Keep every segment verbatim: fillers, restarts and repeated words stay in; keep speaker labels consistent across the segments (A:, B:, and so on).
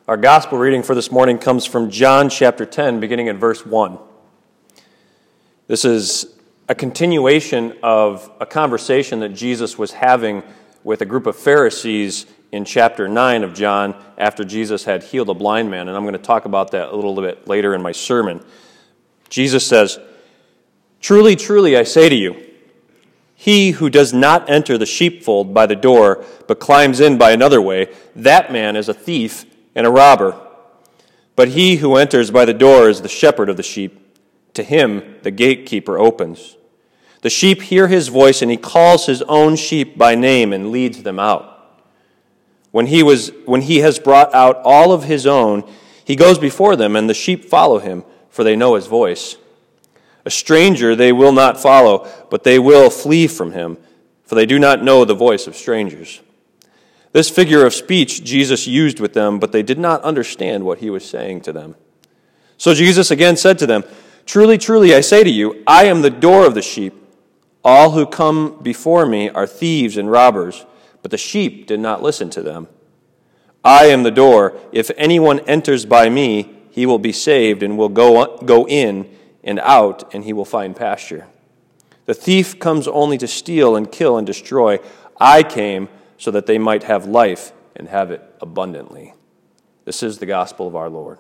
A: Our gospel reading for this morning comes from John chapter ten, beginning at verse one. This is a continuation of a conversation that Jesus was having with a group of Pharisees in chapter nine of John after Jesus had healed a blind man, and I'm going to talk about that a little bit later in my sermon. Jesus says, "Truly, truly, I say to you, he who does not enter the sheepfold by the door, but climbs in by another way, that man is a thief and a robber. But he who enters by the door is the shepherd of the sheep. To him the gatekeeper opens. The sheep hear his voice, and he calls his own sheep by name and leads them out. When he was, when he has brought out all of his own, he goes before them, and the sheep follow him, for they know his voice. A stranger they will not follow, but they will flee from him, for they do not know the voice of strangers." This figure of speech Jesus used with them, but they did not understand what he was saying to them. So Jesus again said to them, "Truly, truly, I say to you, I am the door of the sheep. All who come before me are thieves and robbers, but the sheep did not listen to them. I am the door. If anyone enters by me, he will be saved and will go, go in and out, and he will find pasture. The thief comes only to steal and kill and destroy. I came so that they might have life and have it abundantly." This is the gospel of our Lord.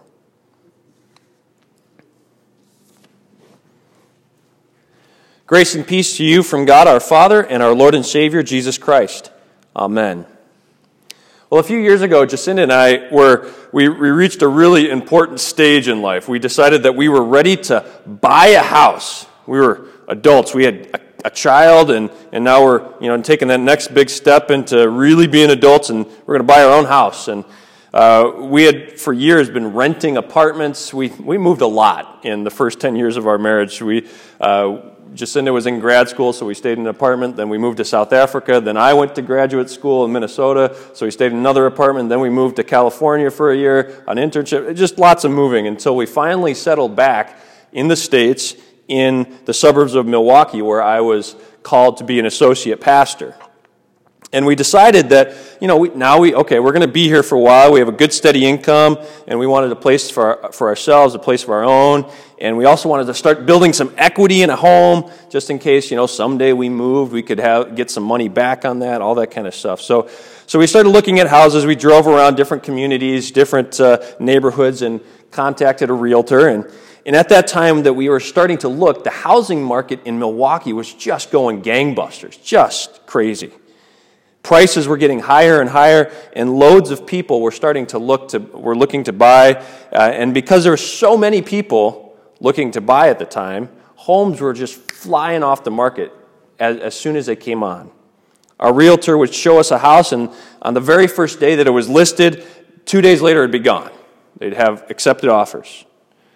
A: Grace and peace to you from God our Father and our Lord and Savior, Jesus Christ. Amen. Well, a few years ago, Jacinda and I were, we, we reached a really important stage in life. We decided that we were ready to buy a house. We were adults. We had a a child, and, and now we're you know taking that next big step into really being adults, and we're going to buy our own house. And uh, we had for years been renting apartments. We we moved a lot in the first ten years of our marriage. We uh, Jacinda was in grad school, so we stayed in an apartment. Then we moved to South Africa. Then I went to graduate school in Minnesota, so we stayed in another apartment. Then we moved to California for a year on internship. Just lots of moving until we finally settled back in the States, in the suburbs of Milwaukee, where I was called to be an associate pastor. And we decided that, you know, we, now we, okay, we're going to be here for a while. We have a good steady income, and we wanted a place for our, for ourselves, a place of our own. And we also wanted to start building some equity in a home, just in case, you know, someday we moved, we could have get some money back on that, all that kind of stuff. So, so we started looking at houses. We drove around different communities, different uh, neighborhoods, and contacted a realtor. And And at that time that we were starting to look, the housing market in Milwaukee was just going gangbusters, just crazy. Prices were getting higher and higher, and loads of people were starting to look to were looking to buy. Uh, and because there were so many people looking to buy at the time, homes were just flying off the market as, as soon as they came on. Our realtor would show us a house, and on the very first day that it was listed, two days later it'd be gone. They'd have accepted offers.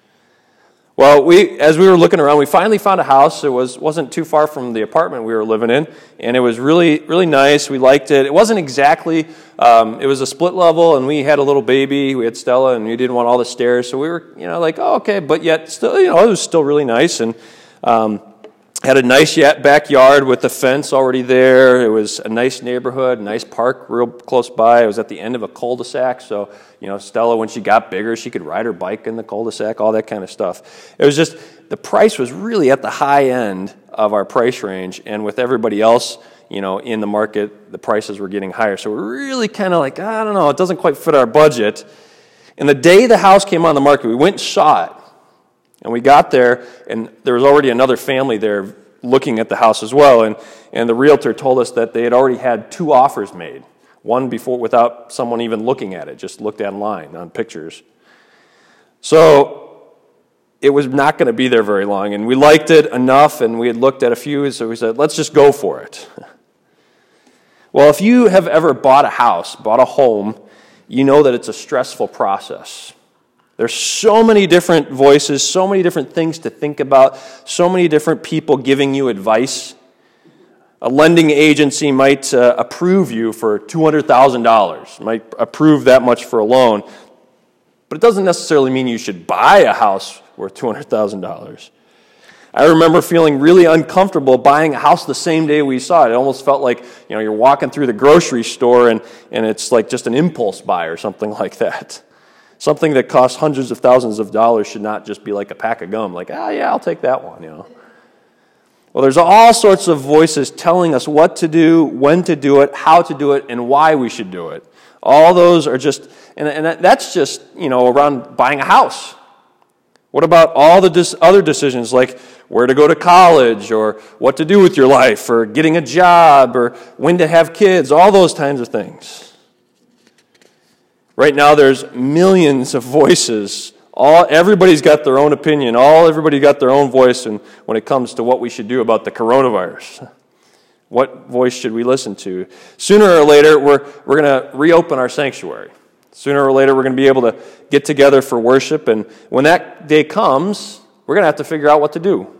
A: Well, we, as we were looking around, we finally found a house. It was, wasn't too far from the apartment we were living in, and it was really, really nice. We liked it. It wasn't exactly, um, it was a split level, and we had a little baby. We had Stella, and we didn't want all the stairs, so we were, you know, like, oh, okay, but yet still, you know, it was still really nice, and um, had a nice backyard with the fence already there. It was a nice neighborhood, a nice park real close by. It was at the end of a cul-de-sac, so, you know, Stella, when she got bigger, she could ride her bike in the cul-de-sac, all that kind of stuff. It was just, the price was really at the high end of our price range, and with everybody else, you know, in the market, the prices were getting higher. So we're really kind of like, I don't know, it doesn't quite fit our budget. And the day the house came on the market, we went and saw it. And we got there, and there was already another family there looking at the house as well. And, and the realtor told us that they had already had two offers made. One before without someone even looking at it, just looked online on pictures. So it was not going to be there very long. And we liked it enough, and we had looked at a few, so we said, let's just go for it. Well, if you have ever bought a house, bought a home, you know that it's a stressful process. There's so many different voices, so many different things to think about, so many different people giving you advice. A lending agency might uh, approve you for two hundred thousand dollars, might approve that much for a loan, but it doesn't necessarily mean you should buy a house worth two hundred thousand dollars. I remember feeling really uncomfortable buying a house the same day we saw it. It almost felt like, you know, you're walking through the grocery store and, and it's like just an impulse buy or something like that. Something that costs hundreds of thousands of dollars should not just be like a pack of gum, like, oh yeah, I'll take that one, you know. Well, there's all sorts of voices telling us what to do, when to do it, how to do it, and why we should do it. All those are just, and, and that's just, you know, around buying a house. What about all the dis- other decisions, like where to go to college, or what to do with your life, or getting a job, or when to have kids, all those kinds of things. Right now, there's millions of voices. All everybody's got their own opinion. All everybody got their own voice, and when it comes to what we should do about the coronavirus, what voice should we listen to? Sooner or later, we're we're going to reopen our sanctuary. Sooner or later, we're going to be able to get together for worship, and when that day comes, we're going to have to figure out what to do.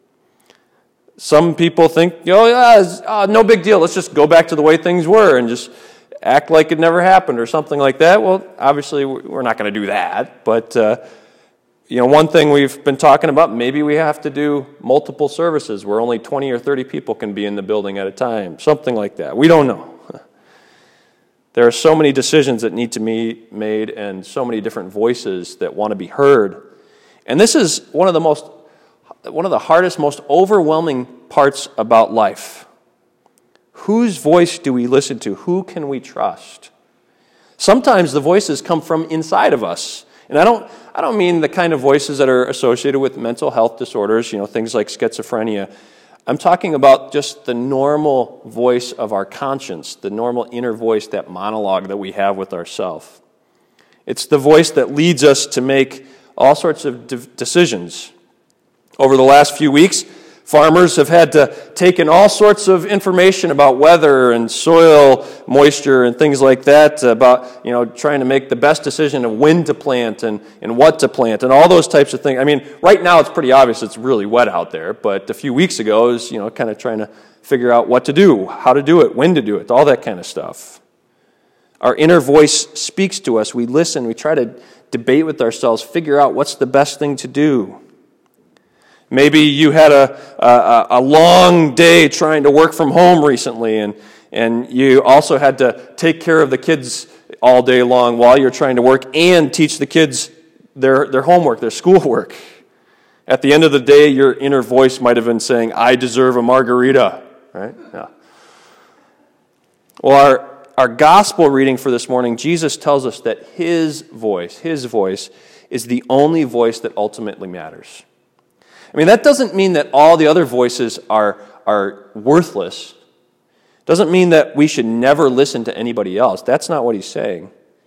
A: Some people think, oh, yeah, uh, no big deal. Let's just go back to the way things were and just act like it never happened or something like that. Well, obviously, we're not going to do that. But, uh, you know, one thing we've been talking about, maybe we have to do multiple services where only twenty or thirty people can be in the building at a time. Something like that. We don't know. There are so many decisions that need to be made and so many different voices that want to be heard. And this is one of the most, one of the hardest, most overwhelming parts about life. Whose voice do we listen to? Who can we trust? Sometimes the voices come from inside of us. And I don't I don't mean the kind of voices that are associated with mental health disorders, you know, things like schizophrenia. I'm talking about just the normal voice of our conscience, the normal inner voice, that monologue that we have with ourselves. It's the voice that leads us to make all sorts of de- decisions. Over the last few weeks, farmers have had to take in all sorts of information about weather and soil moisture and things like that, about, you know, trying to make the best decision of when to plant and, and what to plant and all those types of things. I mean, right now it's pretty obvious it's really wet out there, but a few weeks ago it was, you know, kind of trying to figure out what to do, how to do it, when to do it, all that kind of stuff. Our inner voice speaks to us. We listen. We try to debate with ourselves, figure out what's the best thing to do. Maybe you had a, a, a long day trying to work from home recently, and, and you also had to take care of the kids all day long while you're trying to work and teach the kids their, their homework, their schoolwork. At the end of the day, your inner voice might have been saying, I deserve a margarita, right? Yeah. Well, our, our gospel reading for this morning, Jesus tells us that his voice, his voice, is the only voice that ultimately matters. I mean, that doesn't mean that all the other voices are, are worthless. Doesn't mean that we should never listen to anybody else. That's not what he's saying.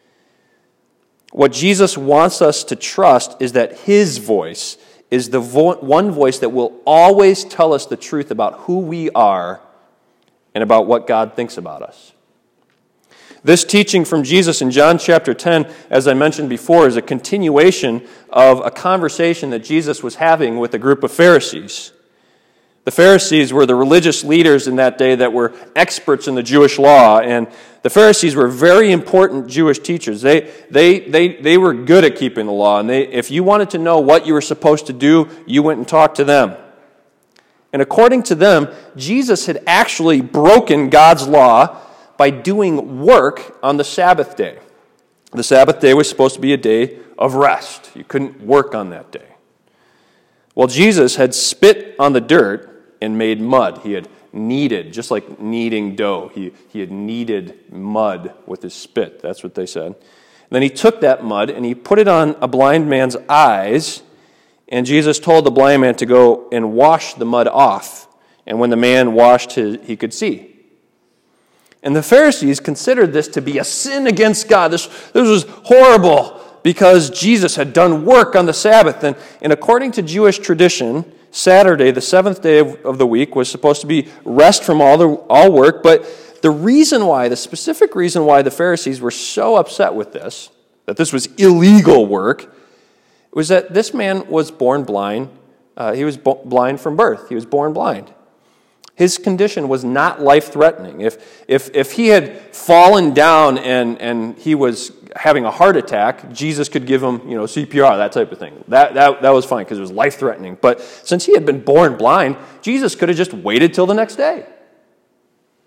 A: What Jesus wants us to trust is that his voice is the vo- one voice that will always tell us the truth about who we are and about what God thinks about us. This teaching from Jesus in John chapter ten, as I mentioned before, is a continuation of a conversation that Jesus was having with a group of Pharisees. The Pharisees were the religious leaders in that day that were experts in the Jewish law, and the Pharisees were very important Jewish teachers. They they they they were good at keeping the law, and they, if you wanted to know what you were supposed to do, you went and talked to them. And according to them, Jesus had actually broken God's law by doing work on the Sabbath day. The Sabbath day was supposed to be a day of rest. You couldn't work on that day. Well, Jesus had spit on the dirt and made mud. He had kneaded, just like kneading dough. He, he had kneaded mud with his spit. That's what they said. And then he took that mud and he put it on a blind man's eyes, and Jesus told the blind man to go and wash the mud off. And when the man washed his, he could see. And the Pharisees considered this to be a sin against God. This, this was horrible because Jesus had done work on the Sabbath. And, and according to Jewish tradition, Saturday, the seventh day of, of the week, was supposed to be rest from all, the, all work. But the reason why, the specific reason why the Pharisees were so upset with this, that this was illegal work, was that this man was born blind. Uh, he was bo- blind from birth. He was born blind. His condition was not life-threatening. If, if, if he had fallen down and, and he was having a heart attack, Jesus could give him, you know, C P R, that type of thing. That, that, that was fine because it was life-threatening. But since he had been born blind, Jesus could have just waited till the next day.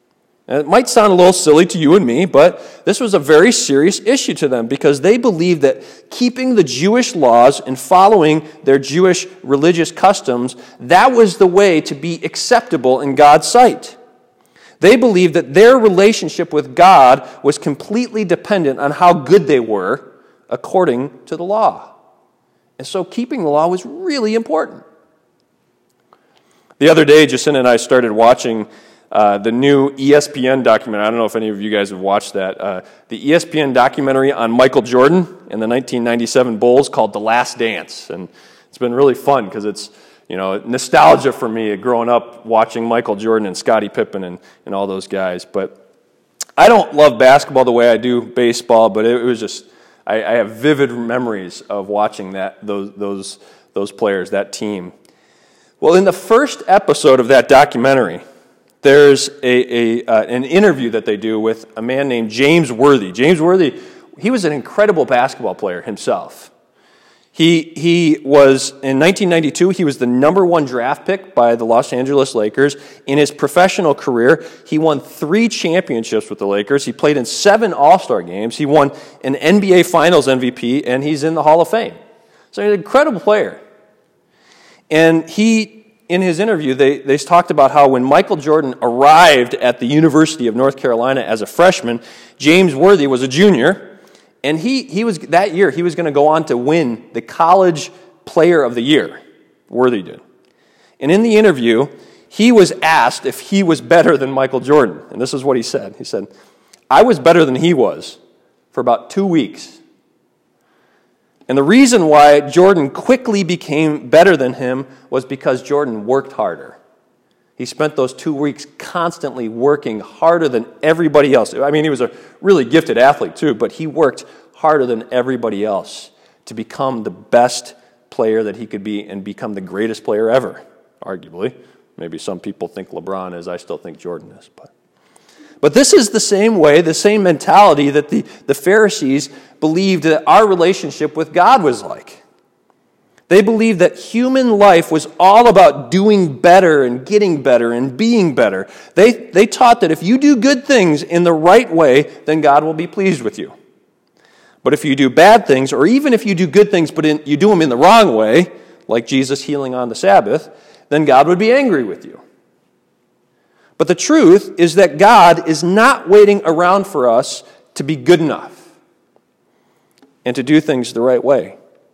A: And it might sound a little silly to you and me, but this was a very serious issue to them because they believed that keeping the Jewish laws and following their Jewish religious customs, that was the way to be acceptable in God's sight. They believed that their relationship with God was completely dependent on how good they were according to the law. And so keeping the law was really important. The other day, Jacinta and I started watching Uh, the new E S P N documentary. I don't know if any of you guys have watched that. Uh, the E S P N documentary on Michael Jordan and the nineteen ninety-seven Bulls called The Last Dance. And it's been really fun because it's, you know, nostalgia for me growing up watching Michael Jordan and Scottie Pippen and, and all those guys. But I don't love basketball the way I do baseball, but it, it was just, I, I have vivid memories of watching that those those those players, that team. Well, in the first episode of that documentary, there's a, a uh, an interview that they do with a man named James Worthy. James Worthy, he was an incredible basketball player himself. He he was, in nineteen ninety-two, he was the number one draft pick by the Los Angeles Lakers. In his professional career, he won three championships with the Lakers. He played in seven All-Star games. He won an N B A Finals M V P, and he's in the Hall of Fame. So he's an incredible player. And he... In his interview, they, they talked about how when Michael Jordan arrived at the University of North Carolina as a freshman, James Worthy was a junior, and he, he was that year he was going to go on to win the College Player of the Year. Worthy did. And in the interview, he was asked if he was better than Michael Jordan, and this is what he said. He said, "I was better than he was for about two weeks. And the reason why Jordan quickly became better than him was because Jordan worked harder. He spent those two weeks constantly working harder than everybody else. I mean, he was a really gifted athlete too, but he worked harder than everybody else to become the best player that he could be and become the greatest player ever, arguably. Maybe some people think LeBron is. I still think Jordan is. But, but this is the same way, the same mentality that the, the Pharisees believed that our relationship with God was like. They believed that human life was all about doing better and getting better and being better. They, they taught that if you do good things in the right way, then God will be pleased with you. But if you do bad things, or even if you do good things but in, you do them in the wrong way, like Jesus healing on the Sabbath, then God would be angry with you. But the truth is that God is not waiting around for us to be good enough and to do things the right way.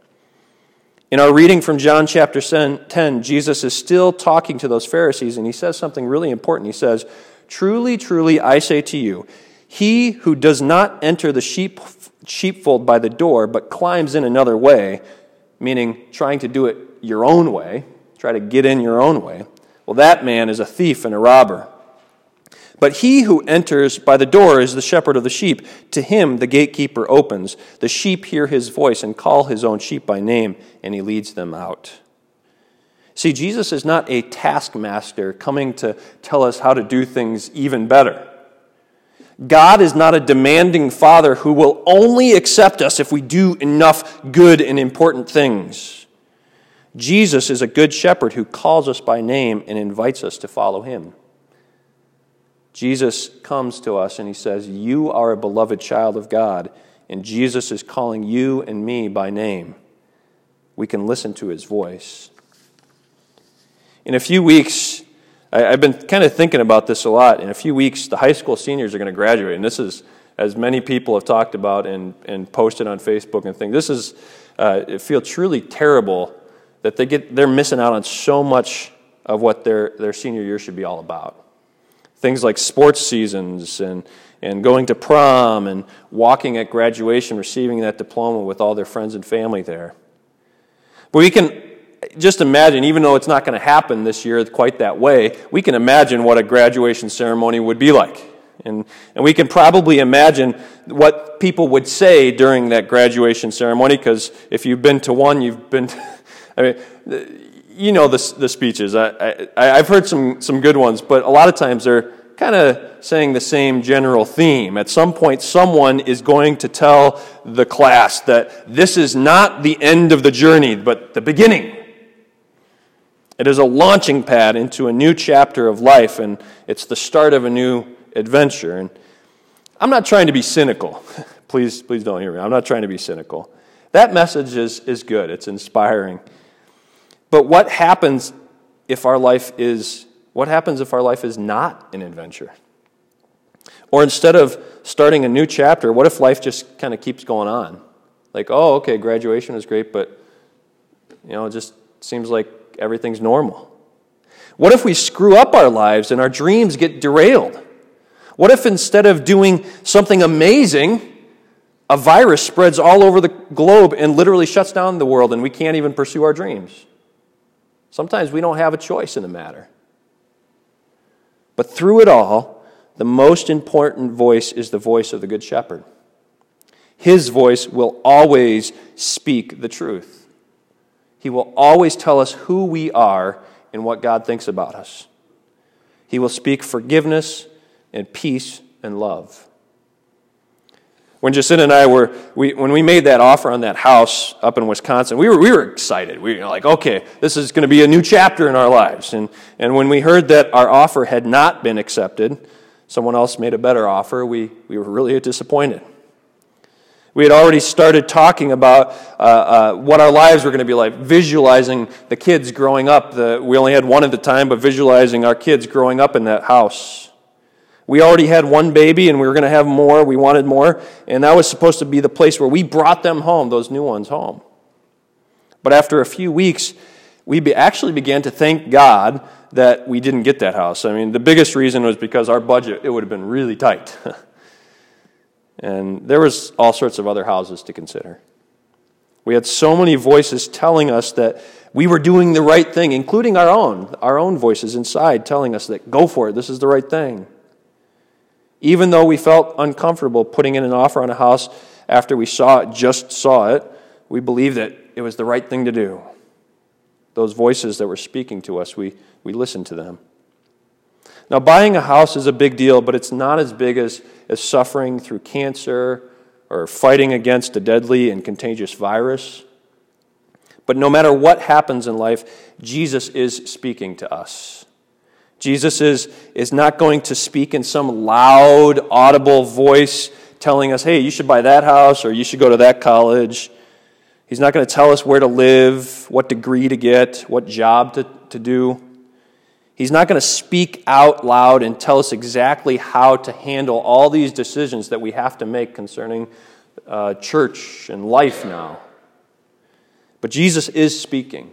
A: In our reading from John chapter ten, Jesus is still talking to those Pharisees, and he says something really important. He says, "Truly, truly, I say to you, he who does not enter the sheep sheepfold by the door, but climbs in another way," meaning trying to do it your own way, try to get in your own way, well, that man is a thief and a robber. But he who enters by the door is the shepherd of the sheep. To him the gatekeeper opens. The sheep hear his voice and call his own sheep by name, and he leads them out. See, Jesus is not a taskmaster coming to tell us how to do things even better. God is not a demanding father who will only accept us if we do enough good and important things. Jesus is a good shepherd who calls us by name and invites us to follow him. Jesus comes to us and he says, "You are a beloved child of God," and Jesus is calling you and me by name. We can listen to his voice. In a few weeks, I, I've been kind of thinking about this a lot. In a few weeks, the high school seniors are going to graduate, and this is, as many people have talked about and, and posted on Facebook and things, this is, uh, it feels truly terrible that they get, they're missing out on so much of what their, their senior year should be all about. Things like sports seasons and, and going to prom and walking at graduation, receiving that diploma with all their friends and family there. But we can just imagine, even though it's not going to happen this year quite that way, we can imagine what a graduation ceremony would be like. And, and we can probably imagine what people would say during that graduation ceremony, because if you've been to one, you've been to, I mean, you know the, the speeches. I, I, I've heard some, some good ones, but a lot of times they're kind of saying the same general theme. At some point, someone is going to tell the class that this is not the end of the journey, but the beginning. It is a launching pad into a new chapter of life, and it's the start of a new adventure. And I'm not trying to be cynical. Please, please don't hear me. I'm not trying to be cynical. That message is, is good. It's inspiring. But what happens if our life is, what happens if our life is not an adventure? Or instead of starting a new chapter, what if life just kind of keeps going on? Like, oh, okay, graduation is great, but, you know, it just seems like everything's normal. What if we screw up our lives and our dreams get derailed? What if instead of doing something amazing, a virus spreads all over the globe and literally shuts down the world and we can't even pursue our dreams? Sometimes we don't have a choice in the matter. But through it all, the most important voice is the voice of the Good Shepherd. His voice will always speak the truth. He will always tell us who we are and what God thinks about us. He will speak forgiveness and peace and love. When Jacinta and I were, we, when we made that offer on that house up in Wisconsin, we were we were excited. We were like, okay, this is going to be a new chapter in our lives. And and when we heard that our offer had not been accepted, someone else made a better offer, we, we were really disappointed. We had already started talking about uh, uh, what our lives were going to be like, visualizing the kids growing up. The, we only had one at the time, but visualizing our kids growing up in that house. We already had one baby, and we were going to have more. We wanted more, and that was supposed to be the place where we brought them home, those new ones home. But after a few weeks, we be, actually began to thank God that we didn't get that house. I mean, the biggest reason was because our budget, it would have been really tight. And there was all sorts of other houses to consider. We had so many voices telling us that we were doing the right thing, including our own, our own voices inside telling us that, go for it, this is the right thing. Even though we felt uncomfortable putting in an offer on a house after we saw it, just saw it, we believed that it was the right thing to do. Those voices that were speaking to us, we, we listened to them. Now, buying a house is a big deal, but it's not as big as, as suffering through cancer or fighting against a deadly and contagious virus. But no matter what happens in life, Jesus is speaking to us. Jesus is, is not going to speak in some loud, audible voice telling us, hey, you should buy that house or you should go to that college. He's not going to tell us where to live, what degree to get, what job to, to do. He's not going to speak out loud and tell us exactly how to handle all these decisions that we have to make concerning uh, church and life now. But Jesus is speaking.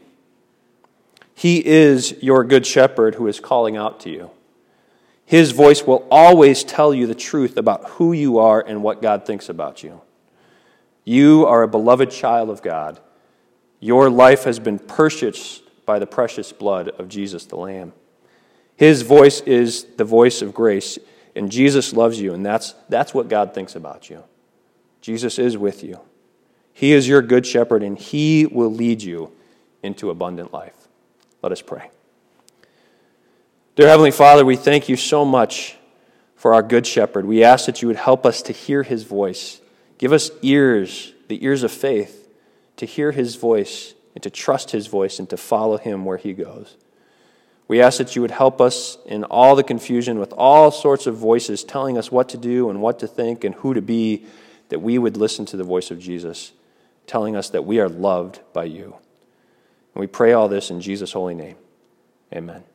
A: He is your good shepherd who is calling out to you. His voice will always tell you the truth about who you are and what God thinks about you. You are a beloved child of God. Your life has been purchased by the precious blood of Jesus the Lamb. His voice is the voice of grace, and Jesus loves you, and that's, that's what God thinks about you. Jesus is with you. He is your good shepherd, and he will lead you into abundant life. Let us pray. Dear Heavenly Father, we thank you so much for our good shepherd. We ask that you would help us to hear his voice. Give us ears, the ears of faith, to hear his voice and to trust his voice and to follow him where he goes. We ask that you would help us in all the confusion with all sorts of voices telling us what to do and what to think and who to be, that we would listen to the voice of Jesus, telling us that we are loved by you. And we pray all this in Jesus' holy name. Amen.